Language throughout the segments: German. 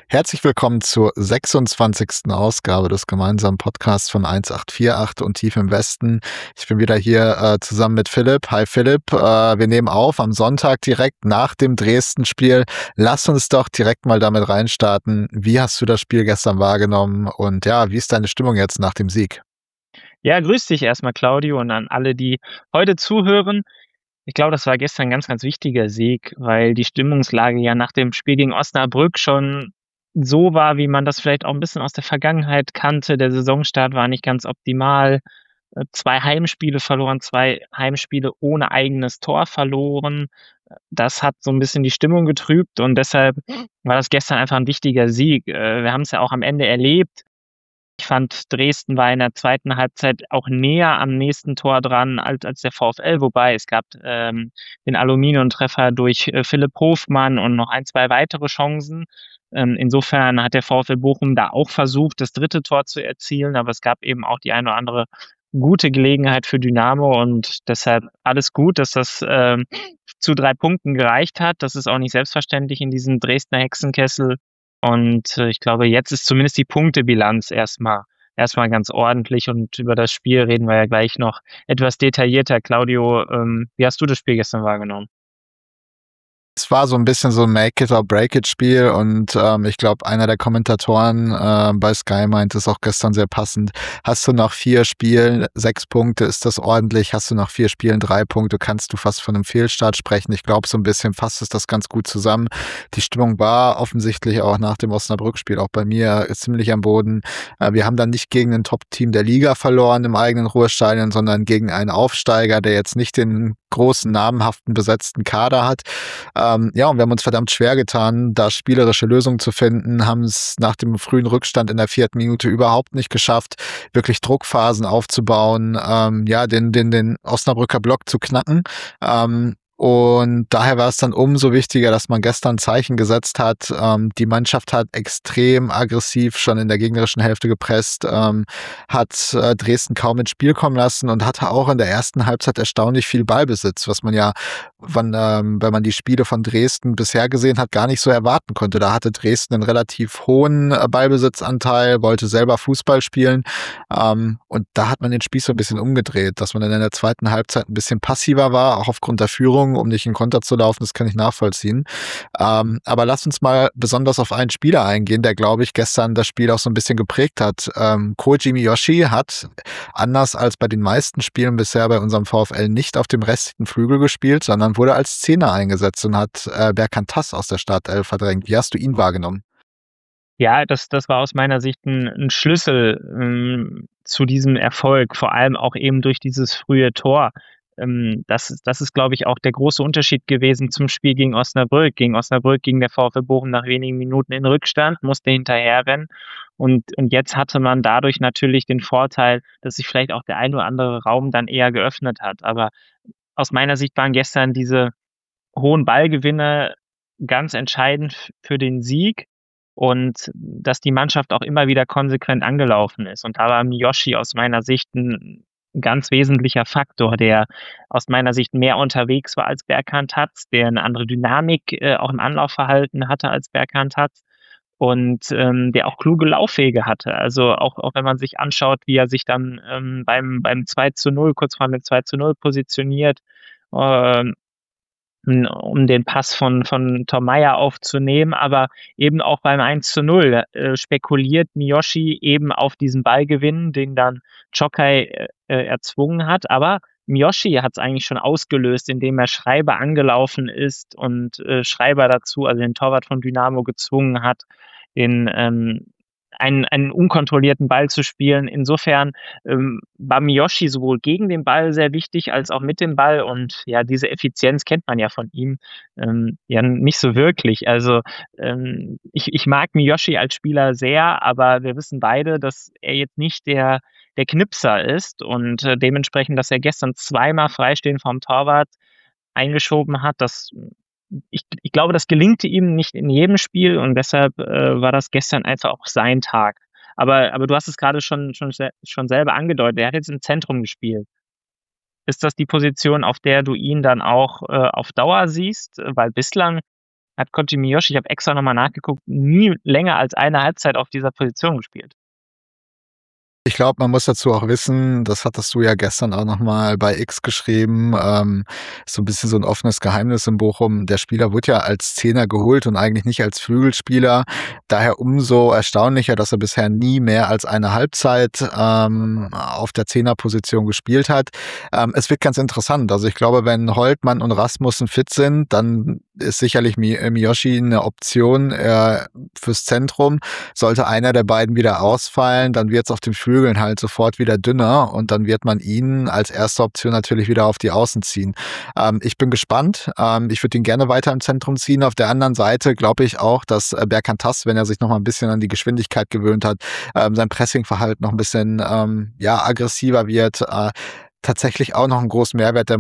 Herzlich willkommen zur 26. Ausgabe des gemeinsamen Podcasts von 1848 und Tief im Westen. Ich bin wieder hier zusammen mit Philipp. Hi Philipp, wir nehmen auf am Sonntag direkt nach dem Dresden-Spiel. Lass uns doch direkt mal damit reinstarten. Wie hast du das Spiel gestern wahrgenommen und ja, wie ist deine Stimmung jetzt nach dem Sieg? Ja, grüß dich erstmal, Claudio, und an alle, die heute zuhören. Ich glaube, das war gestern 'n ganz, ganz wichtiger Sieg, weil die Stimmungslage ja nach dem Spiel gegen Osnabrück schon so war, wie man das vielleicht auch 'n bisschen aus der Vergangenheit kannte. Der Saisonstart war nicht ganz optimal. 2 Heimspiele verloren, 2 Heimspiele ohne eigenes Tor verloren. Das hat so 'n bisschen die Stimmung getrübt und deshalb war das gestern einfach 'n wichtiger Sieg. Wir haben's ja auch am Ende erlebt. Ich fand, Dresden war in der zweiten Halbzeit auch näher am nächsten Tor dran als der VfL, wobei es gab, den Aluminiumtreffer durch, Philipp Hofmann und noch ein 2 weitere Chancen. Insofern hat der VfL Bochum da auch versucht, das dritte Tor zu erzielen, aber es gab eben auch die eine oder andere gute Gelegenheit für Dynamo und deshalb alles gut, dass das, zu 3 Punkten gereicht hat. Das ist auch nicht selbstverständlich in diesem Dresdner Hexenkessel. Und, ich glaube, jetzt ist zumindest die Punktebilanz erstmal ganz ordentlich und über das Spiel reden wir ja gleich noch etwas detaillierter. Claudio, wie hast du das Spiel gestern wahrgenommen? Es war so ein bisschen so 'n Make-it-or-break-it-Spiel und ich glaube, einer der Kommentatoren bei Sky meinte es auch gestern sehr passend: „Hast du nach 4 Spielen 6 Punkte, ist das ordentlich. Hast du nach 4 Spielen 3 Punkte, kannst du fast von 'nem Fehlstart sprechen.“ Ich glaube, so ein bisschen fasst es das ganz gut zusammen. Die Stimmung war offensichtlich auch nach dem Osnabrück-Spiel auch bei mir ziemlich am Boden. Wir haben dann nicht gegen ein Top-Team der Liga verloren im eigenen Ruhestadion, sondern gegen einen Aufsteiger, der jetzt nicht den großen, namhaften, besetzten Kader hat. Ja, und wir haben uns verdammt schwer getan, da spielerische Lösungen zu finden, haben es nach dem frühen Rückstand in der 4. Minute überhaupt nicht geschafft, wirklich Druckphasen aufzubauen, ja, den Osnabrücker Block zu knacken. Und daher war es dann umso wichtiger, dass man gestern 'n Zeichen gesetzt hat. Die Mannschaft hat extrem aggressiv schon in der gegnerischen Hälfte gepresst, hat Dresden kaum ins Spiel kommen lassen und hatte auch in der ersten Halbzeit erstaunlich viel Ballbesitz, was man ja wenn man die Spiele von Dresden bisher gesehen hat, gar nicht so erwarten konnte. Da hatte Dresden einen relativ hohen Ballbesitzanteil, wollte selber Fußball spielen. Und da hat man den Spieß so ein bisschen umgedreht, dass man dann in der zweiten Halbzeit ein bisschen passiver war, auch aufgrund der Führung, um nicht in Konter zu laufen, das kann ich nachvollziehen. Aber lass uns mal besonders auf einen Spieler eingehen, der, glaube ich, gestern das Spiel auch so ein bisschen geprägt hat. Koji Miyoshi hat, anders als bei den meisten Spielen bisher bei unserem VfL, nicht auf dem rechten Flügel gespielt, sondern wurde als Zehner eingesetzt und hat Berkan Tass aus der Startelf verdrängt. Wie hast du ihn wahrgenommen? Ja, das war aus meiner Sicht 'n Schlüssel, zu diesem Erfolg, vor allem auch eben durch dieses frühe Tor. Das ist, glaube ich, auch der große Unterschied gewesen zum Spiel gegen Osnabrück. Gegen Osnabrück ging der VfL Bochum nach wenigen Minuten in Rückstand, musste hinterherrennen und jetzt hatte man dadurch natürlich den Vorteil, dass sich vielleicht auch der ein oder andere Raum dann eher geöffnet hat. Aber aus meiner Sicht waren gestern diese hohen Ballgewinne ganz entscheidend für den Sieg und dass die Mannschaft auch immer wieder konsequent angelaufen ist. Und da war Miyoshi aus meiner Sicht 'n ganz wesentlicher Faktor, der aus meiner Sicht mehr unterwegs war als Berkan Taz, der 'ne andere Dynamik, auch im Anlaufverhalten hatte als Berkan Taz und, der auch kluge Laufwege hatte. Also, auch wenn man sich anschaut, wie er sich dann, beim 2:0, kurz vor dem 2:0 positioniert, ähm um den Pass von Tom Meyer aufzunehmen, aber eben auch beim 1:0 spekuliert Miyoshi eben auf diesen Ballgewinn, den dann Czokaj, erzwungen hat. Aber Miyoshi hat's eigentlich schon ausgelöst, indem er Schreiber angelaufen ist und, Schreiber dazu, also den Torwart von Dynamo, gezwungen hat, den, einen unkontrollierten Ball zu spielen. Insofern, war Miyoshi sowohl gegen den Ball sehr wichtig als auch mit dem Ball und ja, diese Effizienz kennt man ja von ihm, ja nicht so wirklich. Also, ich mag Miyoshi als Spieler sehr, aber wir wissen beide, dass er jetzt nicht der Knipser ist und, dementsprechend, dass er gestern zweimal Freistehen vom Torwart eingeschoben hat, ich glaube, das gelingt ihm nicht in jedem Spiel und deshalb, war das gestern einfach auch sein Tag. Aber du hast es grade schon selber angedeutet, er hat jetzt im Zentrum gespielt. Ist das die Position, auf der du ihn dann auch, auf Dauer siehst? Weil bislang hat Koji Miyoshi, ich habe extra nochmal nachgeguckt, nie länger als eine Halbzeit auf dieser Position gespielt. Ich glaube, man muss dazu auch wissen, das hattest du ja gestern auch noch mal bei X geschrieben, so 'n bisschen so 'n offenes Geheimnis in Bochum. Der Spieler wurde ja als Zehner geholt und eigentlich nicht als Flügelspieler. Daher umso erstaunlicher, dass er bisher nie mehr als eine Halbzeit, auf der Zehnerposition gespielt hat. Es wird ganz interessant. Also, ich glaube, wenn Holtmann und Rasmussen fit sind, dann ist sicherlich Miyoshi 'ne Option, fürs Zentrum. Sollte einer der beiden wieder ausfallen, dann wird's auf den Flügeln halt sofort wieder dünner und dann wird man ihn als erste Option natürlich wieder auf die Außen ziehen. Ich bin gespannt. Ich würde ihn gerne weiter im Zentrum ziehen. Auf der anderen Seite glaube ich auch, dass Berkantas, wenn er sich noch mal 'n bisschen an die Geschwindigkeit gewöhnt hat, sein Pressingverhalten noch 'n bisschen, aggressiver wird, tatsächlich auch noch 'n großen Mehrwert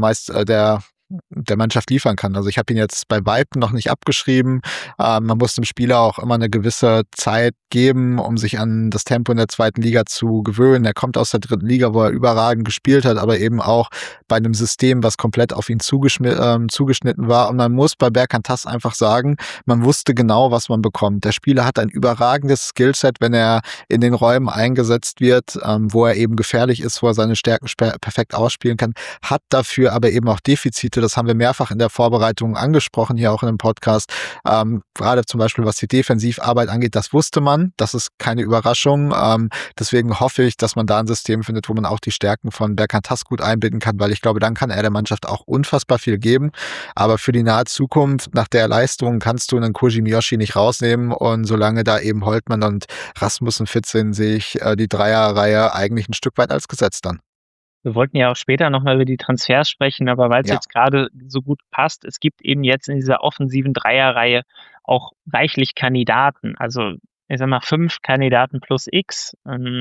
der Mannschaft liefern kann. Also, ich habe ihn jetzt bei weitem noch nicht abgeschrieben. Man muss dem Spieler auch immer 'ne gewisse Zeit geben, um sich an das Tempo in der 2. Liga zu gewöhnen. Er kommt aus der 3. Liga, wo er überragend gespielt hat, aber eben auch bei 'nem System, was komplett auf ihn zugeschnitten war. Und man muss bei Berkantas einfach sagen, man wusste genau, was man bekommt. Der Spieler hat ein überragendes Skillset, wenn er in den Räumen eingesetzt wird, wo er eben gefährlich ist, wo er seine Stärken perfekt ausspielen kann, hat dafür aber eben auch Defizite. Das haben wir mehrfach in der Vorbereitung angesprochen, hier auch in dem Podcast. Grade zum Beispiel, was die Defensivarbeit angeht, das wusste man. Das ist keine Überraschung. Deswegen hoffe ich, dass man da 'n System findet, wo man auch die Stärken von Berkantas gut einbinden kann, weil ich glaube, dann kann er der Mannschaft auch unfassbar viel geben. Aber für die nahe Zukunft, nach der Leistung, kannst du 'nen Koji Miyoshi nicht rausnehmen und solange da eben Holtmann und Rasmussen fit sind, sehe ich, die Dreierreihe eigentlich 'n Stück weit als gesetzt an. Wir wollten ja auch später noch mal über die Transfers sprechen, aber weil's Ja. jetzt grade so gut passt, es gibt eben jetzt in dieser offensiven Dreierreihe auch reichlich Kandidaten. Also, ich sage mal, 5 Kandidaten plus X.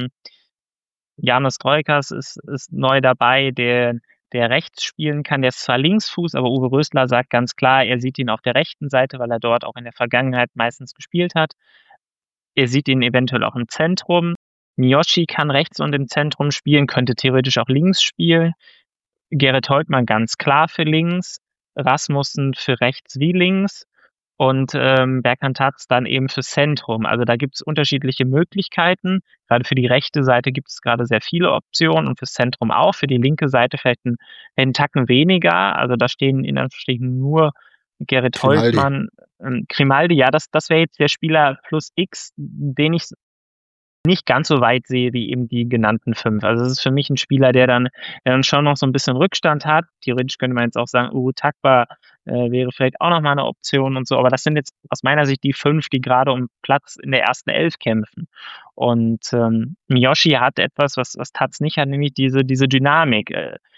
János Kroikas ist neu dabei, der rechts spielen kann. Der ist zwar Linksfuß, aber Uwe Rösler sagt ganz klar, er sieht ihn auf der rechten Seite, weil er dort auch in der Vergangenheit meistens gespielt hat. Er sieht ihn eventuell auch im Zentrum. Miyoshi kann rechts und im Zentrum spielen, könnte theoretisch auch links spielen. Gerrit Holtmann ganz klar für links, Rasmussen für rechts wie links und, Berkantas dann eben fürs Zentrum. Also, da gibt's unterschiedliche Möglichkeiten. Grade für die rechte Seite gibt es grade sehr viele Optionen und fürs Zentrum auch. Für die linke Seite vielleicht 'n Tacken weniger. Also, da stehen in Anführungsstrichen nur Gerrit Grimaldi. Holtmann, Grimaldi, ja, das wäre jetzt der Spieler plus X, den ich nicht ganz so weit sehe wie eben die genannten 5. Also, das ist für mich 'n Spieler, der dann schon noch so 'n bisschen Rückstand hat. Theoretisch könnte man jetzt auch sagen, Ugo Takba, wäre vielleicht auch noch mal 'ne Option und so, aber das sind jetzt aus meiner Sicht die 5, die grade um Platz in der ersten 11 kämpfen. Und, Miyoshi hat etwas, was Taz nicht hat, nämlich diese Dynamik,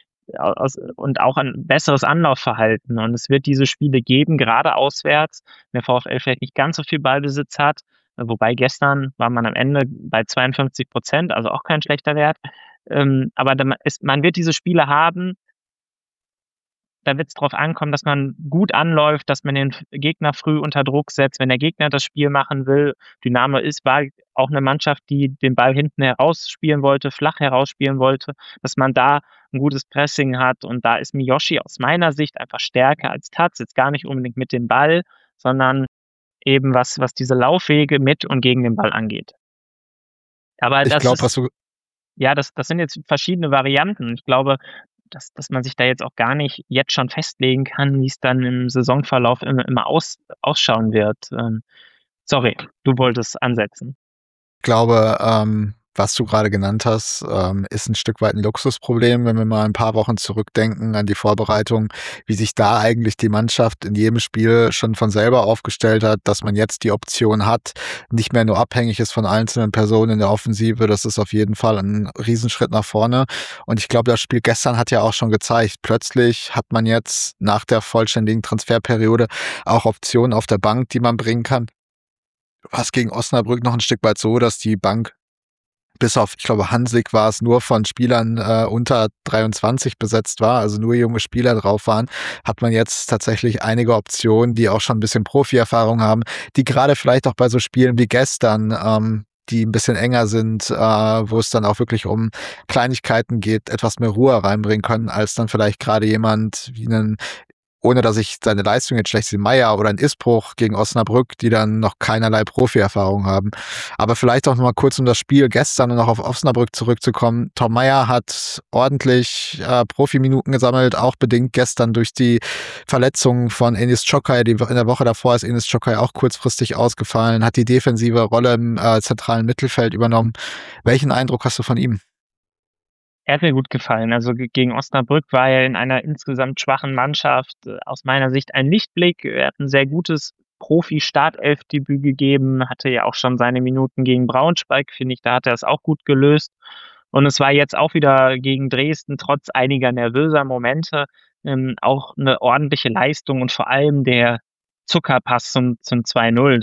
und auch ein besseres Anlaufverhalten. Und es wird diese Spiele geben, grade auswärts, wenn der VfL vielleicht nicht ganz so viel Ballbesitz hat, wobei gestern war man am Ende bei 52%, also auch kein schlechter Wert. Aber man wird diese Spiele haben da wird's drauf ankommen, dass man gut anläuft, dass man den Gegner früh unter Druck setzt, wenn der Gegner das Spiel machen will. Dynamo war auch 'ne Mannschaft, die den Ball hinten herausspielen wollte, flach herausspielen wollte, dass man da 'n gutes Pressing hat. Und da ist Miyoshi aus meiner Sicht einfach stärker als Taz. Jetzt gar nicht unbedingt mit dem Ball, sondern eben was diese Laufwege mit und gegen den Ball angeht. Aber Ich das glaube, ist was du ja, das sind jetzt verschiedene Varianten. Ich glaube, dass man sich da jetzt auch gar nicht jetzt schon festlegen kann, wie's dann im Saisonverlauf immer ausschauen wird. Sorry, du wolltest ansetzen. Glaube, was du grade genannt hast, ist 'n Stück weit 'n Luxusproblem, wenn wir mal 'n paar Wochen zurückdenken an die Vorbereitung, wie sich da eigentlich die Mannschaft in jedem Spiel schon von selber aufgestellt hat, dass man jetzt die Option hat, nicht mehr nur abhängig ist von einzelnen Personen in der Offensive. Das ist auf jeden Fall 'n Riesenschritt nach vorne. Und ich glaube, das Spiel gestern hat ja auch schon gezeigt, plötzlich hat man jetzt nach der vollständigen Transferperiode auch Optionen auf der Bank, die man bringen kann. War's gegen Osnabrück noch 'n Stück weit so, dass die Bank bis auf, ich glaube, Hanslik war's, nur von Spielern, unter 23 besetzt war, also nur junge Spieler drauf waren, hat man jetzt tatsächlich einige Optionen, die auch schon 'n bisschen Profierfahrung haben, die grade vielleicht auch bei so Spielen wie gestern, die 'n bisschen enger sind, wo es dann auch wirklich um Kleinigkeiten geht, etwas mehr Ruhe reinbringen können, als dann vielleicht grade jemand wie 'nen ohne dass ich seine Leistung jetzt schlecht sehe, Meier oder ein Isbruch gegen Osnabrück, die dann noch keinerlei Profi-Erfahrung haben. Aber vielleicht auch noch mal kurz um das Spiel gestern und noch auf Osnabrück zurückzukommen. Tom Meier hat ordentlich Profiminuten gesammelt, auch bedingt gestern durch die Verletzung von Enis Çokay. In der Woche davor ist Enis Çokay auch kurzfristig ausgefallen, hat die defensive Rolle im zentralen Mittelfeld übernommen. Welchen Eindruck hast du von ihm? Er hat mir gut gefallen. Also gegen Osnabrück war er in einer insgesamt schwachen Mannschaft aus meiner Sicht ein Lichtblick. Er hat ein sehr gutes Profi-Startelf-Debüt gegeben, hatte ja auch schon seine Minuten gegen Braunschweig, finde ich, da hat er es auch gut gelöst. Und es war jetzt auch wieder gegen Dresden, trotz einiger nervöser Momente, auch eine ordentliche Leistung und vor allem der Zuckerpass zum 2:0.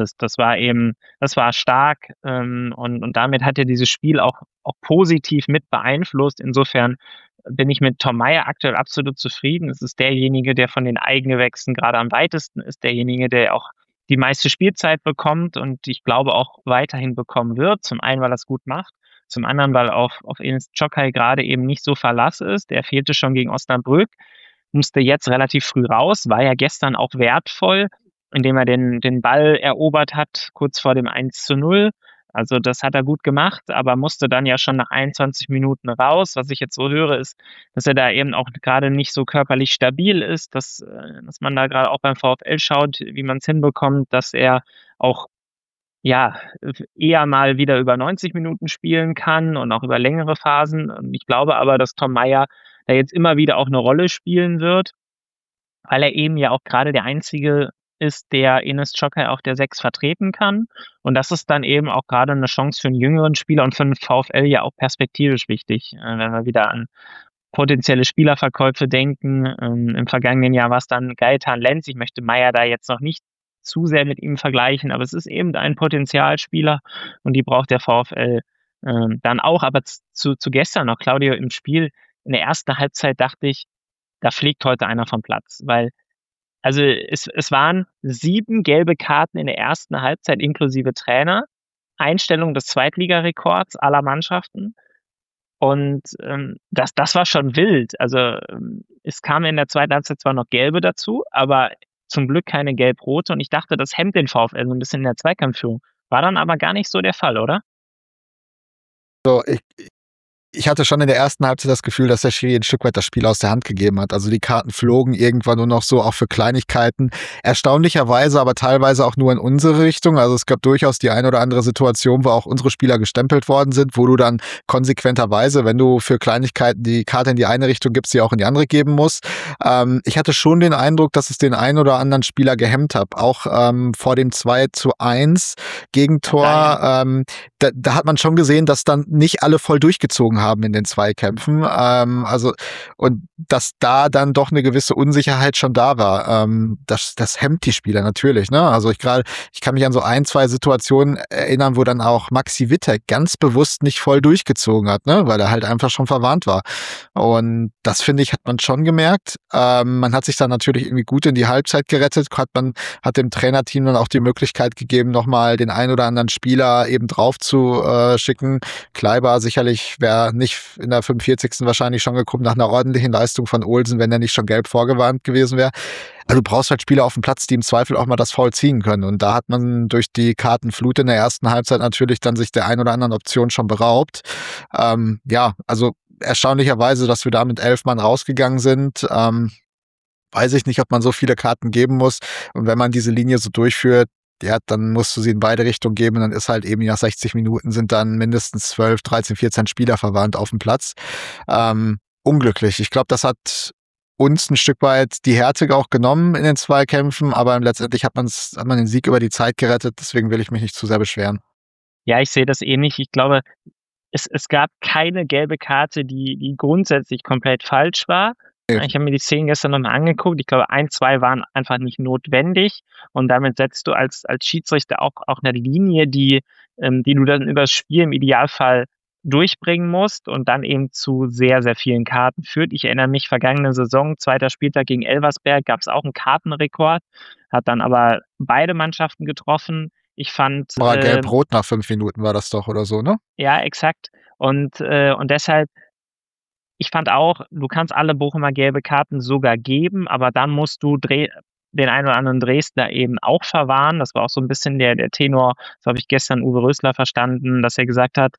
Das war stark, und damit hat er dieses Spiel auch positiv mit beeinflusst. Insofern bin ich mit Tom Meier aktuell absolut zufrieden. Es ist derjenige, der von den Eigengewächsen gerade am weitesten ist, derjenige, der auch die meiste Spielzeit bekommt und ich glaube auch weiterhin bekommen wird. Zum einen, weil er es gut macht, zum anderen, weil auf Enis Çokay gerade eben nicht so Verlass ist. Der fehlte schon gegen Osnabrück, musste jetzt relativ früh raus, war ja gestern auch wertvoll, indem er den Ball erobert hat, kurz vor dem 1:0. Also das hat er gut gemacht, aber musste dann ja schon nach 21 Minuten raus. Was ich jetzt so höre, ist, dass er da eben auch gerade nicht so körperlich stabil ist, dass man da gerade auch beim VfL schaut, wie man es hinbekommt, dass er auch ja, eher mal wieder über 90 Minuten spielen kann und auch über längere Phasen. Und ich glaube aber, dass Tom Meier da jetzt immer wieder auch eine Rolle spielen wird, weil er eben ja auch gerade der Einzige ist, der Enis Çokay auf der 6 vertreten kann. Und das ist dann eben auch gerade eine Chance für einen jüngeren Spieler und für den VfL ja auch perspektivisch wichtig, wenn wir wieder an potenzielle Spielerverkäufe denken. Im vergangenen Jahr war es dann Gaetan Lenz. Ich möchte Meier da jetzt noch nicht zu sehr mit ihm vergleichen, aber es ist eben ein Potenzialspieler und die braucht der VfL dann auch. Aber zu gestern noch, Claudio, im Spiel in der ersten Halbzeit dachte ich, da fliegt heute einer vom Platz, weil also es waren 7 gelbe Karten in der ersten Halbzeit inklusive Trainer, Einstellung des Zweitligarekords aller Mannschaften. Und das war schon wild. Also es kamen in der zweiten Halbzeit zwar noch Gelbe dazu, aber zum Glück keine Gelb-Rote. Und ich dachte, das hemmt den VfL so ein bisschen in der Zweikampfführung. War dann aber gar nicht so der Fall, oder? So, ich hatte schon in der ersten Halbzeit das Gefühl, dass der Schiri ein Stück weit das Spiel aus der Hand gegeben hat. Also die Karten flogen irgendwann nur noch so, auch für Kleinigkeiten. Erstaunlicherweise aber teilweise auch nur in unsere Richtung. Also es gab durchaus die eine oder andere Situation, wo auch unsere Spieler gestempelt worden sind, wo du dann konsequenterweise, wenn du für Kleinigkeiten die Karte in die eine Richtung gibst, sie auch in die andere geben musst. Ich hatte schon den Eindruck, dass es den einen oder anderen Spieler gehemmt hat. Auch vor dem 2:1 Gegentor. Da hat man schon gesehen, dass dann nicht alle voll durchgezogen haben in den Zweikämpfen. Also, und dass da dann doch eine gewisse Unsicherheit schon da war. Das hemmt die Spieler natürlich, ne? Also ich kann mich an so ein, zwei Situationen erinnern, wo dann auch Maxi Wittek ganz bewusst nicht voll durchgezogen hat, ne? Weil er halt einfach schon verwarnt war. Und das, finde ich, hat man schon gemerkt. Man hat sich dann natürlich irgendwie gut in die Halbzeit gerettet, hat dem Trainerteam dann auch die Möglichkeit gegeben, nochmal den ein oder anderen Spieler eben drauf zu schicken. Kleiber sicherlich wäre nicht in der 45. wahrscheinlich schon gekommen nach einer ordentlichen Leistung von Olsen, wenn er nicht schon gelb vorgewarnt gewesen wäre. Also du brauchst halt Spieler auf dem Platz, die im Zweifel auch mal das Foul ziehen können. Und da hat man durch die Kartenflut in der ersten Halbzeit natürlich dann sich der ein oder anderen Option schon beraubt. Ja, also erstaunlicherweise, dass wir da mit 11 Mann rausgegangen sind. Weiß ich nicht, ob man so viele Karten geben muss. Und wenn man diese Linie so durchführt, ja, dann musst du sie in beide Richtungen geben. Dann ist halt eben nach 60 Minuten sind dann mindestens 12, 13, 14 Spieler verwandt auf dem Platz. Unglücklich. Ich glaube, das hat uns ein Stück weit die Härte auch genommen in den Zweikämpfen, aber letztendlich hat man den Sieg über die Zeit gerettet. Deswegen will ich mich nicht zu sehr beschweren. Ja, ich sehe das ähnlich. Ich glaube, es gab keine gelbe Karte, die grundsätzlich komplett falsch war. Ich habe mir die Szenen gestern noch mal angeguckt. Ich glaube, 1, 2 waren einfach nicht notwendig und damit setzt du als Schiedsrichter auch 'ne Linie, die du dann übers Spiel im Idealfall durchbringen musst und dann eben zu sehr, sehr vielen Karten führt. Ich erinnere mich, vergangene Saison, 2. Spieltag gegen Elversberg, gab's auch 'n Kartenrekord, hat dann aber beide Mannschaften getroffen. Ich fand, War gelb-rot nach 5 Minuten war das doch oder so, ne? ja, exakt. Und deshalb ich fand auch, du kannst alle Bochumer gelbe Karten sogar geben, aber dann musst du den einen oder anderen Dresdner eben auch verwahren. Das war auch so ein bisschen der Tenor, das habe ich gestern Uwe Rösler verstanden, dass er gesagt hat,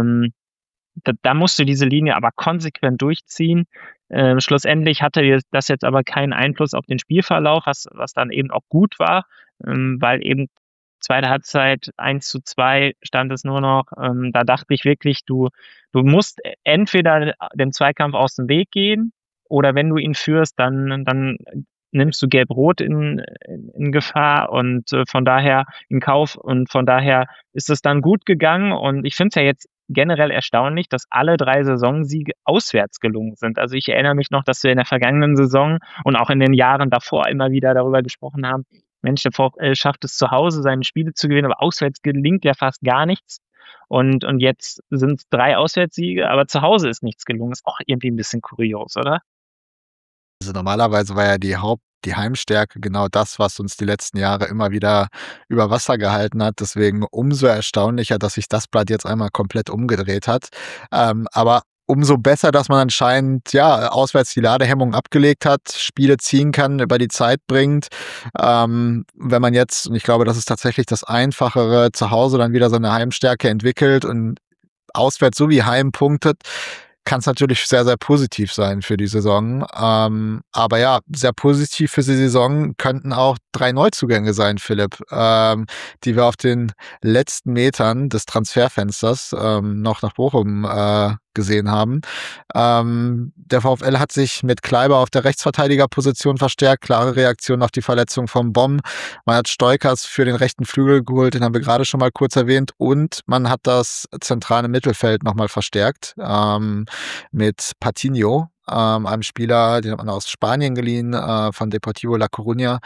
da musst du diese Linie aber konsequent durchziehen. Schlussendlich hatte das jetzt aber keinen Einfluss auf den Spielverlauf, was dann eben auch gut war, weil eben zweite Halbzeit 1:2 stand es nur noch. Da dachte ich wirklich, du musst entweder dem Zweikampf aus dem Weg gehen oder wenn du ihn führst, dann nimmst du Gelb-Rot in Gefahr und von daher in Kauf und von daher ist es dann gut gegangen und ich finde es ja jetzt generell erstaunlich, dass alle 3 Saisonsiege auswärts gelungen sind. Also, ich erinnere mich noch, dass wir in der vergangenen Saison und auch in den Jahren davor immer wieder darüber gesprochen haben: „Mensch, der VfL schafft es zu Hause, seine Spiele zu gewinnen, aber auswärts gelingt ja fast gar nichts.“ Und jetzt sind's 3 Auswärtssiege, aber zu Hause ist nichts gelungen. Ist auch irgendwie 'n bisschen kurios, oder? Also, normalerweise war ja die Heimstärke genau das, was uns die letzten Jahre immer wieder über Wasser gehalten hat. Deswegen umso erstaunlicher, dass sich das Blatt jetzt einmal komplett umgedreht hat. Aber umso besser, dass man anscheinend, ja, auswärts die Ladehemmung abgelegt hat, Spiele ziehen kann, über die Zeit bringt. Wenn man jetzt und ich glaube, das ist tatsächlich das Einfachere, zu Hause dann wieder seine Heimstärke entwickelt und auswärts sowie heim punktet, kann es natürlich sehr, sehr positiv sein für die Saison. Aber ja, sehr positiv für die Saison könnten auch 3 Neuzugänge sein, Philipp, die wir auf den letzten Metern des Transferfensters, noch nach Bochum, gesehen haben. Der VfL hat sich mit Kleiber auf der Rechtsverteidigerposition verstärkt, klare Reaktion auf die Verletzung von Bomb. Man hat Stoichers für den rechten Flügel geholt, den haben wir gerade schon mal kurz erwähnt und man hat das zentrale Mittelfeld noch mal verstärkt, mit Patino, einem Spieler, den hat man aus Spanien geliehen, von Deportivo La Coruña.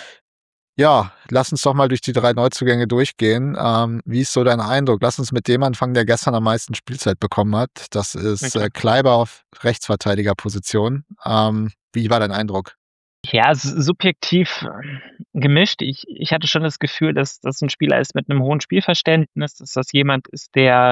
Ja, lass uns doch mal durch die 3 Neuzugänge durchgehen. Wie ist so dein Eindruck? Lass uns mit dem anfangen, der gestern am meisten Spielzeit bekommen hat. Das ist, Okay. Kleiber auf Rechtsverteidigerposition. Wie war dein Eindruck? Ja, subjektiv gemischt. Ich hatte schon das Gefühl, dass das 'n Spieler ist mit 'nem hohen Spielverständnis, dass das jemand ist,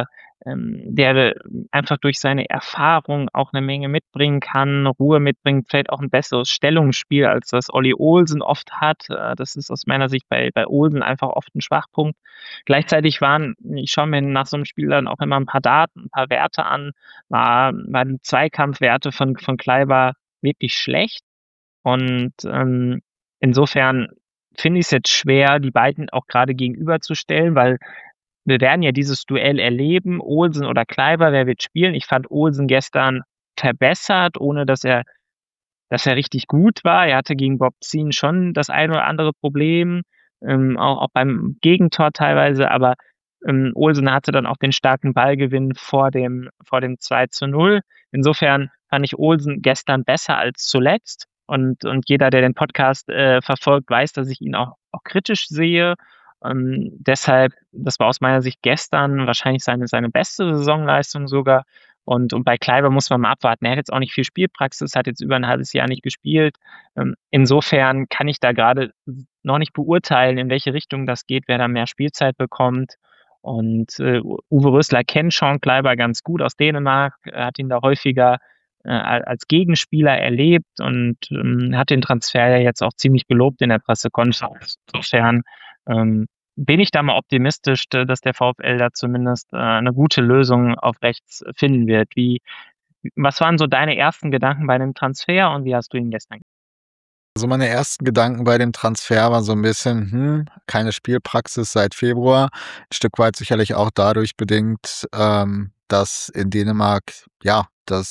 der einfach durch seine Erfahrung auch 'ne Menge mitbringen kann, Ruhe mitbringt, vielleicht auch 'n besseres Stellungsspiel, als das Olli Olsen oft hat. Das ist aus meiner Sicht bei Olsen einfach oft 'n Schwachpunkt. Gleichzeitig ich schaue mir nach so 'nem Spiel dann auch immer 'n paar Daten, 'n paar Werte an, waren die Zweikampfwerte von Kleiber wirklich schlecht. Und, insofern finde ich's jetzt schwer, die beiden auch grade gegenüberzustellen, weil wir werden ja dieses Duell erleben, Olsen oder Kleiber, wer wird spielen? Ich fand Olsen gestern verbessert, ohne dass er richtig gut war. Er hatte gegen Bob Zien schon das ein oder andere Problem, auch beim Gegentor teilweise, aber, Olsen hatte dann auch den starken Ballgewinn vor dem 2:0. Insofern fand ich Olsen gestern besser als zuletzt und jeder, der den Podcast, verfolgt, weiß, dass ich ihn auch kritisch sehe. Deshalb das war aus meiner Sicht gestern wahrscheinlich seine beste Saisonleistung sogar. Und bei Kleiber muss man mal abwarten. Er hat jetzt auch nicht viel Spielpraxis, hat jetzt über 'n halbes Jahr nicht gespielt. Insofern kann ich da grade noch nicht beurteilen, in welche Richtung das geht, wer da mehr Spielzeit bekommt. Und, Uwe Rösler kennt Sean Kleiber ganz gut aus Dänemark. Er hat ihn da häufiger, als Gegenspieler erlebt und, hat den Transfer ja jetzt auch ziemlich gelobt in der Pressekonferenz. Insofern, bin ich da mal optimistisch, dass der VfL da zumindest, 'ne gute Lösung auf rechts finden wird. Was waren so deine ersten Gedanken bei dem Transfer und wie hast du ihn gestern Also, meine ersten Gedanken bei dem Transfer war so 'n bisschen: keine Spielpraxis seit Februar. 'N Stück weit sicherlich auch dadurch bedingt, dass in Dänemark, ja,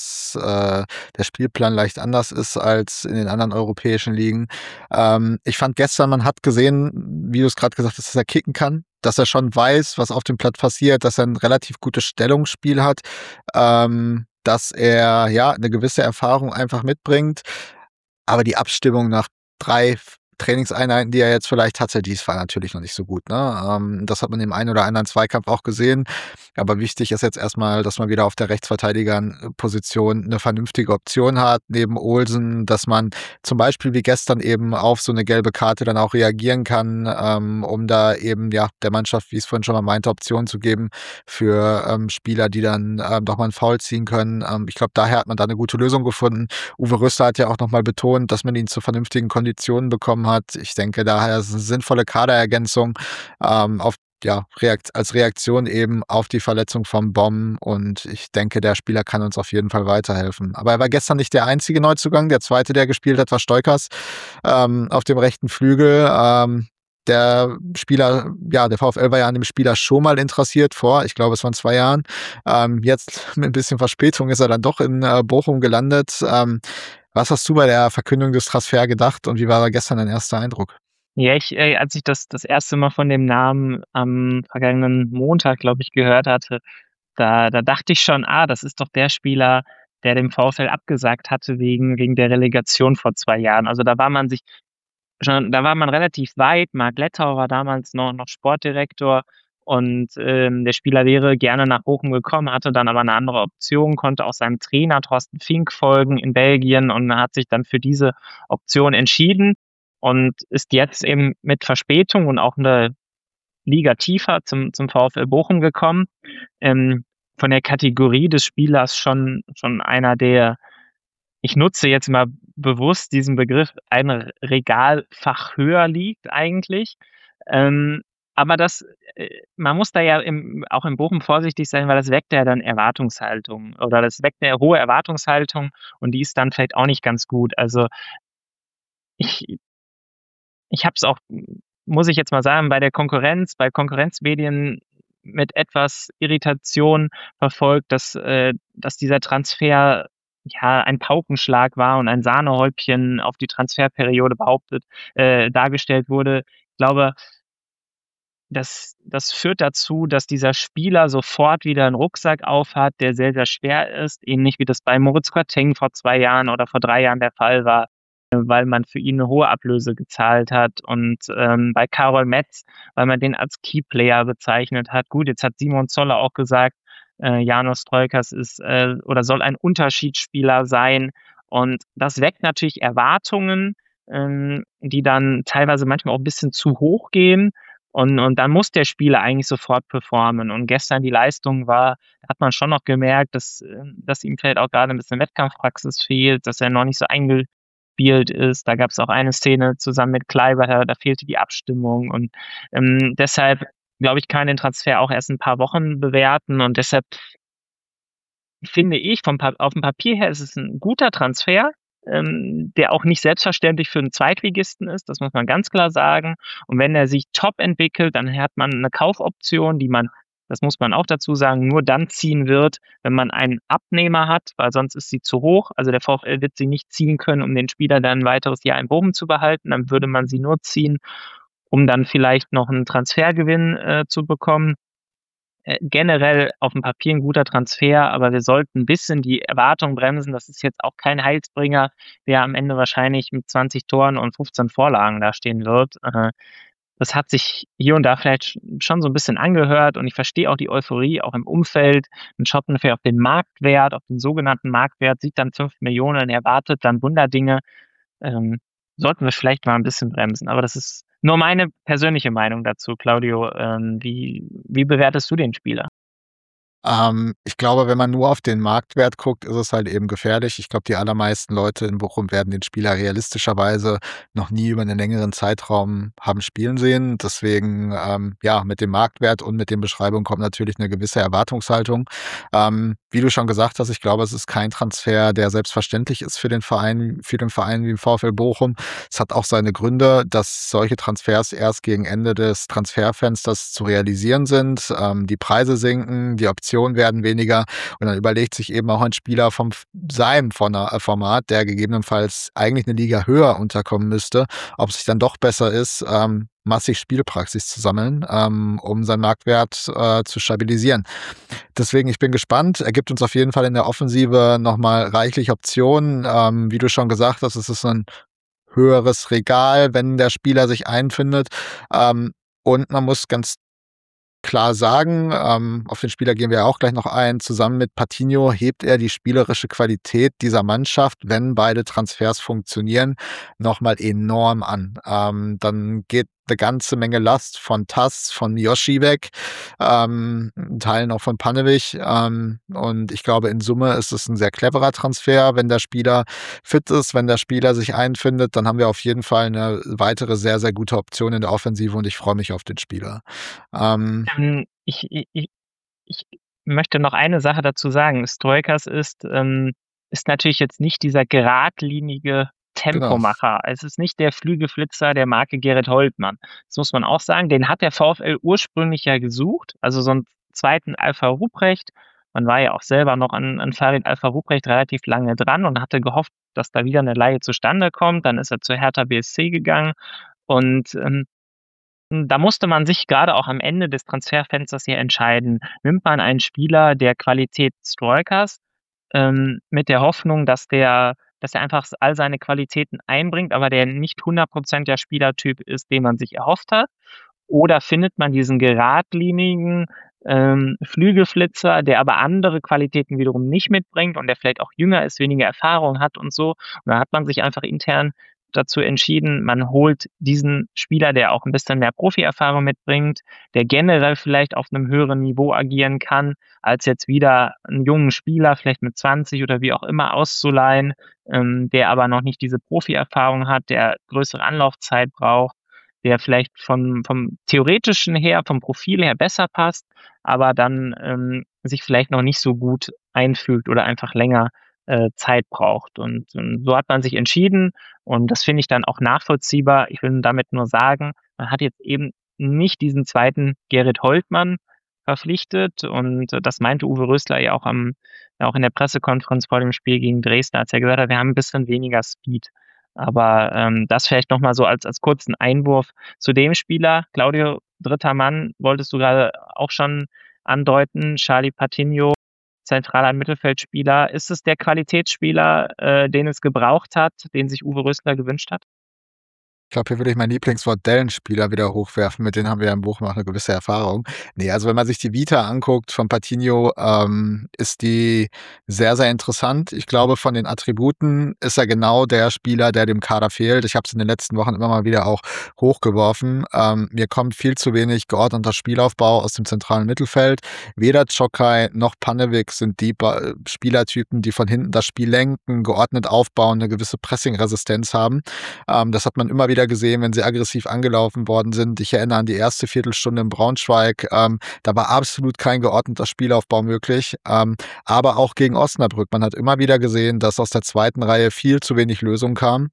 der Spielplan leicht anders ist als in den anderen europäischen Ligen. Ich fand gestern, man hat gesehen, wie du's grad gesagt hast, dass er kicken kann, dass er schon weiß, was auf dem Platz passiert, dass er 'n relativ gutes Stellungsspiel hat, dass er, ja, 'ne gewisse Erfahrung einfach mitbringt. Aber die Abstimmung nach 3 Trainingseinheiten, die er jetzt vielleicht hatte, dies war natürlich noch nicht so gut, ne? Das hat man im einen oder anderen Zweikampf auch gesehen. Aber wichtig ist jetzt erstmal, dass man wieder auf der Rechtsverteidigerposition eine vernünftige Option hat, neben Olsen, dass man zum Beispiel wie gestern eben auf so eine gelbe Karte dann auch reagieren kann, um da eben, ja, der Mannschaft, wie ich es vorhin schon mal meinte, Optionen zu geben für, Spieler, die dann, doch mal 'n Foul ziehen können. Ich glaube, daher hat man da eine gute Lösung gefunden. Uwe Röster hat ja auch noch mal betont, dass man ihn zu vernünftigen Konditionen bekommen hat. Ich denke, daher ist es 'ne sinnvolle Kaderergänzung, auf ja, als Reaktion eben auf die Verletzung von Bom, und ich denke, der Spieler kann uns auf jeden Fall weiterhelfen. Aber er war gestern nicht der einzige Neuzugang. Der zweite, der gespielt hat, war Stoikas, auf dem rechten Flügel. Der Spieler, ja, der VfL war ja an dem Spieler schon mal interessiert vor, ich glaube, es waren 2 Jahren. Jetzt mit ein bisschen Verspätung ist er dann doch in, Bochum gelandet. Was hast du bei der Verkündung des Transfers gedacht und wie war da gestern dein erster Eindruck? Ja, als ich das erste Mal von dem Namen am vergangenen Montag, glaube ich, gehört hatte, da dachte ich schon: „Ah, das ist doch der Spieler, der dem VfL abgesagt hatte wegen der Relegation vor 2 Jahren.“ Also, da war man relativ weit. Marc Lettau war damals noch Sportdirektor und, der Spieler wäre gerne nach Bochum gekommen, hatte dann aber 'ne andere Option, konnte auch seinem Trainer Thorsten Fink folgen in Belgien und hat sich dann für diese Option entschieden und ist jetzt eben mit Verspätung und auch 'ne Liga tiefer zum VfL Bochum gekommen. Ähm, von der Kategorie des Spielers schon einer, der, ich nutze jetzt mal bewusst diesen Begriff, ein Regalfach höher liegt eigentlich. Ähm, aber man muss da ja auch in Bochum vorsichtig sein, weil das weckt ja dann Erwartungshaltung oder das weckt 'ne hohe Erwartungshaltung und die ist dann vielleicht auch nicht ganz gut. Also, ich ich habe es auch, muss ich jetzt mal sagen, bei Konkurrenzmedien mit etwas Irritation verfolgt, dass dieser Transfer, ja, ein Paukenschlag war und ein Sahnehäubchen auf die Transferperiode dargestellt wurde. Ich glaube, das führt dazu, dass dieser Spieler sofort wieder 'n Rucksack aufhat, der sehr, sehr schwer ist, ähnlich wie das bei Moritz Koteng vor 2 Jahren oder vor 3 Jahren der Fall war, weil man für ihn 'ne hohe Ablöse gezahlt hat und, bei Karol Metz, weil man den als Keyplayer bezeichnet hat. Gut, jetzt hat Simon Zoller auch gesagt, János Troika ist, oder soll ein Unterschiedsspieler sein und das weckt natürlich Erwartungen, die dann teilweise manchmal auch 'n bisschen zu hoch gehen und dann muss der Spieler eigentlich sofort performen. Und gestern die Leistung war, hat man schon noch gemerkt, dass ihm vielleicht auch grade 'n bisschen Wettkampfpraxis fehlt, dass er noch nicht so eingespielt ist. Da gab's auch eine Szene zusammen mit Kleiber, da fehlte die Abstimmung und, deshalb glaube ich, kann man den Transfer auch erst 'n paar Wochen bewerten und deshalb finde ich, aufm Papier her ist es 'n guter Transfer, der auch nicht selbstverständlich für 'n Zweitligisten ist, das muss man ganz klar sagen. Und wenn er sich top entwickelt, dann hat man 'ne Kaufoption, die man, das muss man auch dazu sagen, nur dann ziehen wird, wenn man einen Abnehmer hat, weil sonst ist sie zu hoch. Also, der VfL wird sie nicht ziehen können, um den Spieler dann 'n weiteres Jahr in Bochum zu behalten. Dann würde man sie nur ziehen, um dann vielleicht noch 'n Transfergewinn, zu bekommen. Generell aufm Papier 'n guter Transfer, aber wir sollten 'n bisschen die Erwartungen bremsen. Das ist jetzt auch kein Heilsbringer, der am Ende wahrscheinlich mit 20 Toren und 15 Vorlagen dastehen wird. Das hat sich hier und da vielleicht schon so 'n bisschen angehört und ich verstehe auch die Euphorie auch im Umfeld. 'N schaut ungefähr auf den Marktwert, auf den sogenannten Marktwert, sieht dann 5 Millionen, erwartet dann Wunderdinge. Ähm, sollten wir vielleicht mal 'n bisschen bremsen. Aber das ist nur meine persönliche Meinung dazu. Claudio, wie bewertest du den Spieler? Ich glaube, wenn man nur auf den Marktwert guckt, ist es halt eben gefährlich. Ich glaube, die allermeisten Leute in Bochum werden den Spieler realistischerweise noch nie über 'nen längeren Zeitraum haben spielen sehen. Deswegen, ja, mit dem Marktwert und mit den Beschreibungen kommt natürlich 'ne gewisse Erwartungshaltung. Wie du schon gesagt hast, ich glaube, es ist kein Transfer, der selbstverständlich ist für den Verein wie den VfL Bochum. Es hat auch seine Gründe, dass solche Transfers erst gegen Ende des Transferfensters zu realisieren sind. Die Preise sinken, die Optionen werden weniger und dann überlegt sich eben auch ein Spieler vom seinem Format, der gegebenenfalls eigentlich 'ne Liga höher unterkommen müsste, ob es sich dann doch besser ist, massig Spielpraxis zu sammeln, um seinen Marktwert, zu stabilisieren. Deswegen, ich bin gespannt. Er gibt uns auf jeden Fall in der Offensive noch mal reichlich Optionen. Wie du schon gesagt hast, es ist 'n höheres Regal, wenn der Spieler sich einfindet. Und man muss ganz klar sagen, auf den Spieler gehen wir ja auch gleich noch ein, zusammen mit Pattinho hebt er die spielerische Qualität dieser Mannschaft, wenn beide Transfers funktionieren, noch mal enorm an. Dann geht 'ne ganze Menge Last von Tass, von Yoshi weg, 'n Teilen auch von Pannevic, und ich glaube, in Summe ist es 'n sehr cleverer Transfer. Wenn der Spieler fit ist, wenn der Spieler sich einfindet, dann haben wir auf jeden Fall 'ne weitere sehr, sehr gute Option in der Offensive und ich freue mich auf den Spieler. Ähm Ich möchte noch eine Sache dazu sagen. Stoikas ist natürlich jetzt nicht dieser geradlinige Genau. Tempomacher. Es ist nicht der Flügelflitzer der Marke Gerrit Holtmann. Das muss man auch sagen. Den hat der VfL ursprünglich ja gesucht, also so 'n zweiten Alpha Ruprecht. Man war ja auch selber noch an Farid Alpha Ruprecht relativ lange dran und hatte gehofft, dass da wieder 'ne Leihe zustande kommt. Dann ist er zu Hertha BSC gegangen und, da musste man sich gerade auch am Ende des Transferfensters ja entscheiden. Nimmt man einen Spieler der Qualität Stoikas, mit der Hoffnung, dass er einfach all seine Qualitäten einbringt, aber der nicht 100% der Spielertyp ist, den man sich erhofft hat? Oder findet man diesen geradlinigen, Flügelflitzer, der aber andere Qualitäten wiederum nicht mitbringt und der vielleicht auch jünger ist, weniger Erfahrung hat und so? Und da hat man sich einfach intern dazu entschieden, man holt diesen Spieler, der auch 'n bisschen mehr Profierfahrung mitbringt, der generell vielleicht auf 'nem höheren Niveau agieren kann, als jetzt wieder 'n jungen Spieler, vielleicht mit 20 oder wie auch immer, auszuleihen, der aber noch nicht diese Profierfahrung hat, der größere Anlaufzeit braucht, der vielleicht vom Theoretischen her, vom Profil her besser passt, aber dann, sich vielleicht noch nicht so gut einfügt oder einfach länger, Zeit braucht. Und, so hat man sich entschieden und das finde ich dann auch nachvollziehbar. Ich will damit nur sagen, man hat jetzt eben nicht diesen zweiten Gerrit Holtmann verpflichtet und das meinte Uwe Rösler ja auch in der Pressekonferenz vor dem Spiel gegen Dresden, als er gesagt hat: „Wir haben 'n bisschen weniger Speed." Aber, das vielleicht noch mal so als kurzen Einwurf zu dem Spieler. Claudio, dritter Mann, wolltest du grade auch schon andeuten, Charlie Pattinho, zentraler Mittelfeldspieler. Ist es der Qualitätsspieler, den es gebraucht hat, den sich Uwe Rösler gewünscht hat? Ich glaube, hier würde ich mein Lieblingswort Dellenspieler wieder hochwerfen, mit denen haben wir ja in Bochum auch 'ne gewisse Erfahrung. Ne, also wenn man sich die Vita anguckt von Pattinho, ist die sehr, sehr interessant. Ich glaube, von den Attributen ist er genau der Spieler, der dem Kader fehlt. Ich habe es in den letzten Wochen immer mal wieder auch hochgeworfen. Mir kommt viel zu wenig geordneter Spielaufbau aus dem zentralen Mittelfeld. Weder Czokaj noch Pannevic sind die Spielertypen, die von hinten das Spiel lenken, geordnet aufbauen, 'ne gewisse Pressing-Resistenz haben. Das hat man immer wieder gesehen, wenn sie aggressiv angelaufen worden sind. Ich erinnere an die erste Viertelstunde in Braunschweig. Da war absolut kein geordneter Spielaufbau möglich, aber auch gegen Osnabrück. Man hat immer wieder gesehen, dass aus der zweiten Reihe viel zu wenig Lösung kam.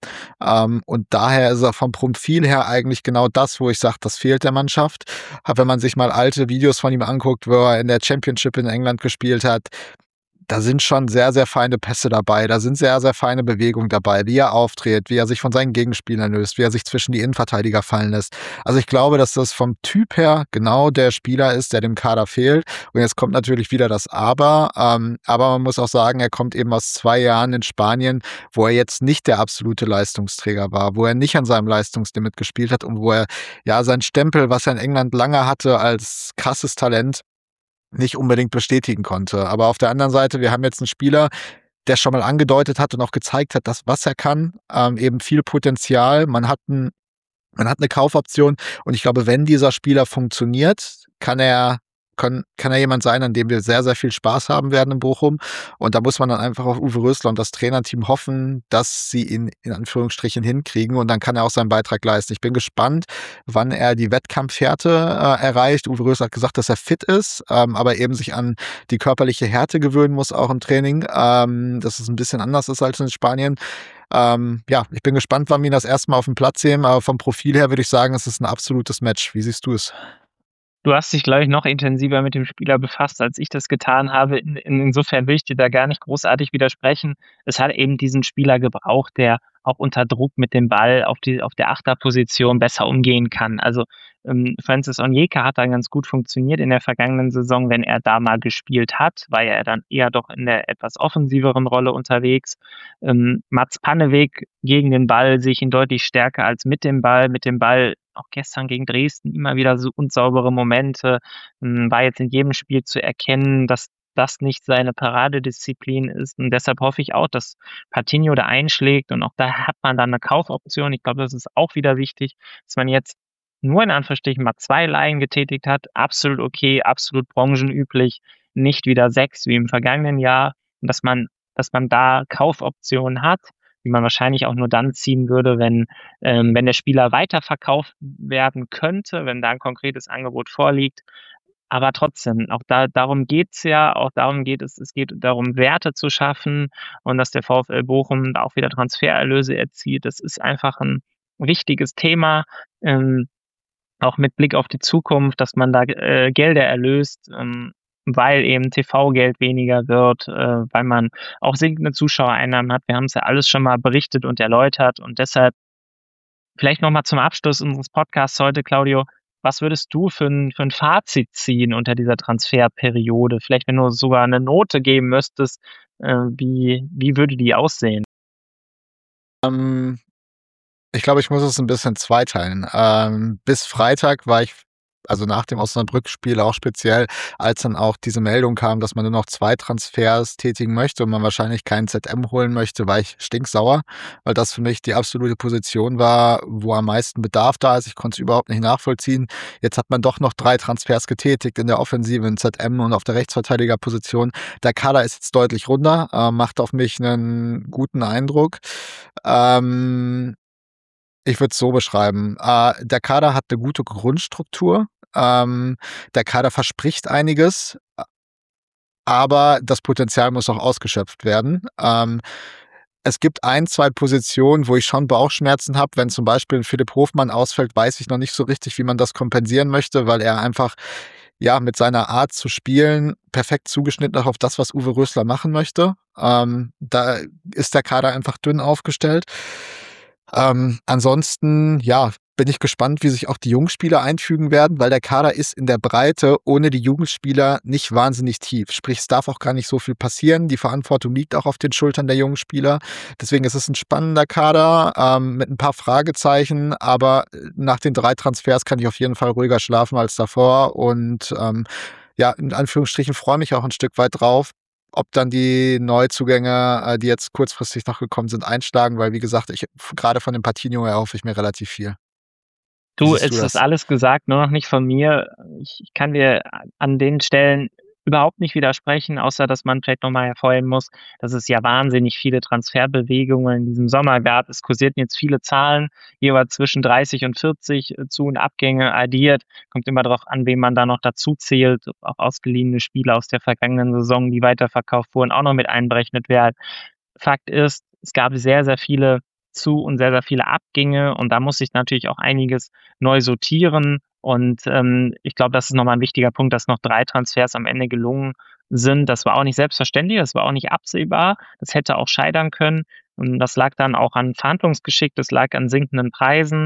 Und daher ist er vom Profil her eigentlich genau das, wo ich sage, das fehlt der Mannschaft. Wenn man sich mal alte Videos von ihm anguckt, wo er in der Championship in England gespielt hat, da sind schon sehr, sehr feine Pässe dabei. Da sind sehr, sehr feine Bewegungen dabei, wie er auftritt, wie er sich von seinen Gegenspielern löst, wie er sich zwischen die Innenverteidiger fallen lässt. Also, ich glaube, dass das vom Typ her genau der Spieler ist, der dem Kader fehlt. Und jetzt kommt natürlich wieder das Aber man muss auch sagen, er kommt eben aus 2 Jahren in Spanien, wo er jetzt nicht der absolute Leistungsträger war, wo er nicht an seinem Leistungslimit gespielt hat und wo er, ja, sein Stempel, was er in England lange hatte als krasses Talent, nicht unbedingt bestätigen konnte. Aber auf der anderen Seite, wir haben jetzt 'n Spieler, der schon mal angedeutet hat und auch gezeigt hat, dass was er kann, eben viel Potenzial. Man hat 'ne Kaufoption und ich glaube, wenn dieser Spieler funktioniert, kann er jemand sein, an dem wir sehr, sehr viel Spaß haben werden in Bochum. Und da muss man dann einfach auf Uwe Rösler und das Trainerteam hoffen, dass sie ihn in Anführungsstrichen hinkriegen und dann kann er auch seinen Beitrag leisten. Ich bin gespannt, wann er die Wettkampfhärte, erreicht. Uwe Rösler hat gesagt, dass er fit ist, aber eben sich an die körperliche Härte gewöhnen muss, auch im Training, dass es 'n bisschen anders ist als in Spanien. Ja, ich bin gespannt, wann wir ihn das erste Mal aufm Platz sehen, aber vom Profil her würde ich sagen, es ist 'n absolutes Match. Wie siehst du es? Du hast dich, glaube ich, noch intensiver mit dem Spieler befasst, als ich das getan habe. Insofern will ich dir da gar nicht großartig widersprechen. Es hat eben diesen Spieler gebraucht, der auch unter Druck mit dem Ball auf der Achterposition besser umgehen kann. Also, Francis Onyeka hat da ganz gut funktioniert in der vergangenen Saison, wenn er da mal gespielt hat, war er dann eher doch in der etwas offensiveren Rolle unterwegs. Mats Panneweg gegen den Ball sehe ich ihn deutlich stärker als mit dem Ball. Mit dem Ball auch gestern gegen Dresden immer wieder so unsaubere Momente. War jetzt in jedem Spiel zu erkennen, dass das nicht seine Paradedisziplin ist. Und deshalb hoffe ich auch, dass Patino da einschlägt. Und auch da hat man dann eine Kaufoption. Ich glaube, das ist auch wieder wichtig, dass man jetzt nur in Anführungsstrichen mal 2 Leihen getätigt hat. Absolut okay, absolut branchenüblich. Nicht wieder 6 wie im vergangenen Jahr. Und dass man da Kaufoptionen hat, die man wahrscheinlich auch nur dann ziehen würde, wenn der Spieler weiterverkauft werden könnte, wenn da ein konkretes Angebot vorliegt. Aber trotzdem, auch darum geht's ja, auch darum geht es geht darum, Werte zu schaffen und dass der VfL Bochum auch wieder Transfererlöse erzielt. Das ist einfach ein wichtiges Thema, auch mit Blick auf die Zukunft, dass man da Gelder erlöst, weil eben TV-Geld weniger wird, weil man auch sinkende Zuschauereinnahmen hat. Wir haben es ja alles schon mal berichtet und erläutert und deshalb vielleicht noch mal zum Abschluss unseres Podcasts heute, Claudio, was würdest du für ein Fazit ziehen unter dieser Transferperiode? Vielleicht, wenn du sogar eine Note geben müsstest, wie würde die aussehen? Ähm, Ich glaube, ich muss es ein bisschen zweiteilen. Bis Freitag war ich, also nach dem Osnabrück-Spiel auch speziell, als dann auch diese Meldung kam, dass man nur noch 2 Transfers tätigen möchte und man wahrscheinlich keinen ZM holen möchte, war ich stinksauer, weil das für mich die absolute Position war, wo am meisten Bedarf da ist. Ich konnte es überhaupt nicht nachvollziehen. Jetzt hat man doch noch 3 Transfers getätigt in der Offensive, in ZM und auf der Rechtsverteidigerposition. Der Kader ist jetzt deutlich runder, macht auf mich einen guten Eindruck. Ähm Ich würde es so beschreiben. Der Kader hat 'ne gute Grundstruktur. Der Kader verspricht einiges, aber das Potenzial muss auch ausgeschöpft werden. Es gibt 1, 2 Positionen, wo ich schon Bauchschmerzen habe. Wenn zum Beispiel 'n Philipp Hofmann ausfällt, weiß ich noch nicht so richtig, wie man das kompensieren möchte, weil er einfach, ja, mit seiner Art zu spielen perfekt zugeschnitten ist auf das, was Uwe Rösler machen möchte. Da ist der Kader einfach dünn aufgestellt. Ansonsten, ja, bin ich gespannt, wie sich auch die Jungspieler einfügen werden, weil der Kader ist in der Breite ohne die Jugendspieler nicht wahnsinnig tief. Sprich, es darf auch gar nicht so viel passieren. Die Verantwortung liegt auch auf den Schultern der jungen Spieler. Deswegen ist es ein spannender Kader, mit ein paar Fragezeichen, aber nach den 3 Transfers kann ich auf jeden Fall ruhiger schlafen als davor und, ja, in Anführungsstrichen freue mich auch ein Stück weit drauf, ob dann die Neuzugänge, die jetzt kurzfristig noch gekommen sind, einschlagen, weil wie gesagt, ich grade von dem Patino erhoffe ich mir relativ viel. Wie Du, siehst du es ist das? alles gesagt, nur noch nicht von mir. Ich kann dir an den Stellen überhaupt nicht widersprechen, außer dass man vielleicht noch mal hervorheben muss, dass es ja wahnsinnig viele Transferbewegungen in diesem Sommer gab. Es kursierten jetzt viele Zahlen, jeweils zwischen 30 und 40 Zu und Abgänge addiert. Kommt immer darauf an, wen man da noch dazu zählt, ob auch ausgeliehene Spieler aus der vergangenen Saison, die weiterverkauft wurden, auch noch mit einberechnet werden. Fakt ist, es gab sehr, sehr viele Zu und sehr, sehr viele Abgänge und da muss sich natürlich auch einiges neu sortieren und, ich glaube, das ist noch mal 'n wichtiger Punkt, dass noch 3 Transfers am Ende gelungen sind. Das war auch nicht selbstverständlich, das war auch nicht absehbar. Das hätte auch scheitern können und das lag dann auch an Verhandlungsgeschick, das lag an sinkenden Preisen.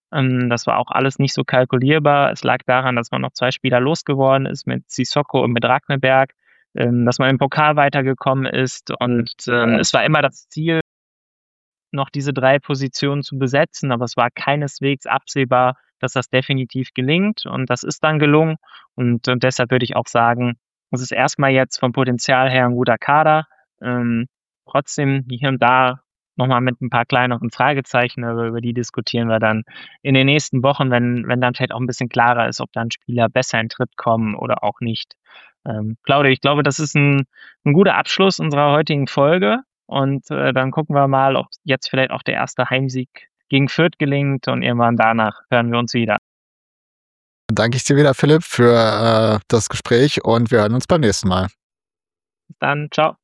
Das war auch alles nicht so kalkulierbar. Es lag daran, dass man noch 2 Spieler losgeworden ist mit Sissoko und mit Ragnenberg, dass man im Pokal weitergekommen ist und, es war immer das Ziel, noch diese 3 Positionen zu besetzen, aber es war keineswegs absehbar, dass das definitiv gelingt und das ist dann gelungen und, deshalb würde ich auch sagen, es ist erst mal jetzt vom Potenzial her 'n guter Kader. Ähm, Trotzdem hier und da noch mal mit 'n paar kleineren Fragezeichen, aber über die diskutieren wir dann in den nächsten Wochen, wenn dann vielleicht auch 'n bisschen klarer ist, ob dann Spieler besser in Tritt kommen oder auch nicht. Claudio, ich glaube, das ist 'n guter Abschluss unserer heutigen Folge. Und, dann gucken wir mal, ob jetzt vielleicht auch der erste Heimsieg gegen Fürth gelingt und irgendwann danach hören wir uns wieder. Dann danke ich dir wieder, Philipp, für, das Gespräch und wir hören uns beim nächsten Mal. Bis dann, tschau.